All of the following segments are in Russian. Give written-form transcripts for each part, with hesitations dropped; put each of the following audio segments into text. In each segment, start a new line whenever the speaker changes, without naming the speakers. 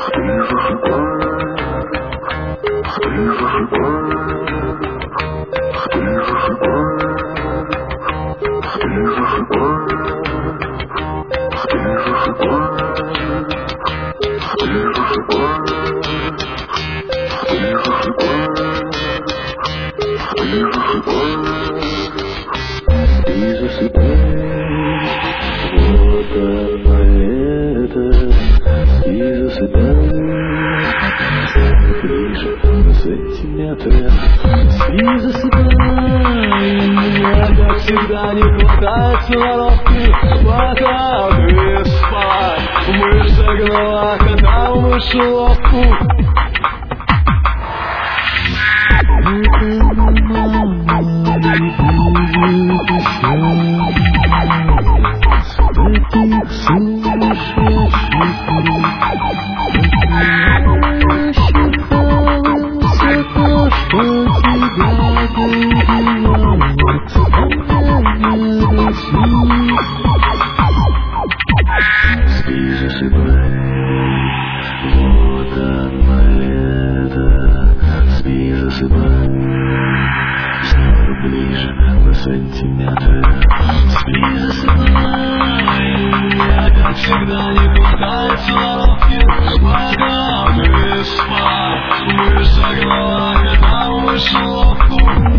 Всегда не хватает сноровки, пока ты спать. Мышь загнала кота в мышеловку. Всегда не хватает сноровки, пока ты спать. Мышь загнала кота в мышеловку.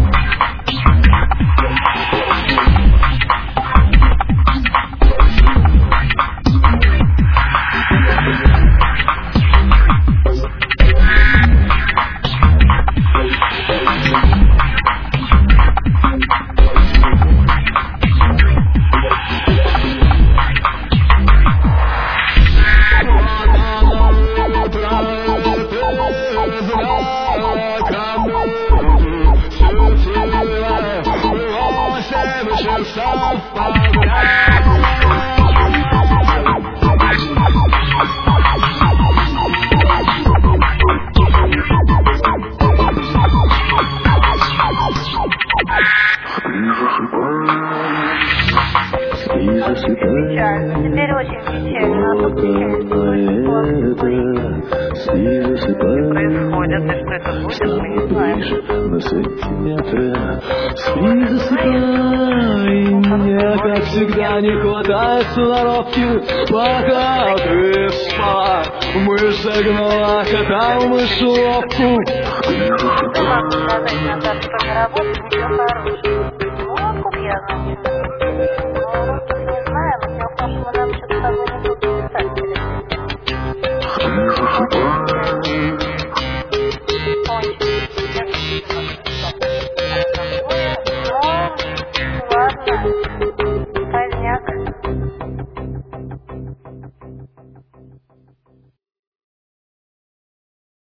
Теперь очень печально, а тут печально происходит, и что это будет, мы не знаем.
Спи, засыпай, мне, как всегда, не хватает сноровки, пока ты спать. Мышь загнала кота в мышеловку.
Да ладно, сказать назад, что не работает, ничего хорошего. Ну, откуда я знаю, что это? Ну, просто не знаем, дело в том, что мы нам что-то с тобой не будем писать.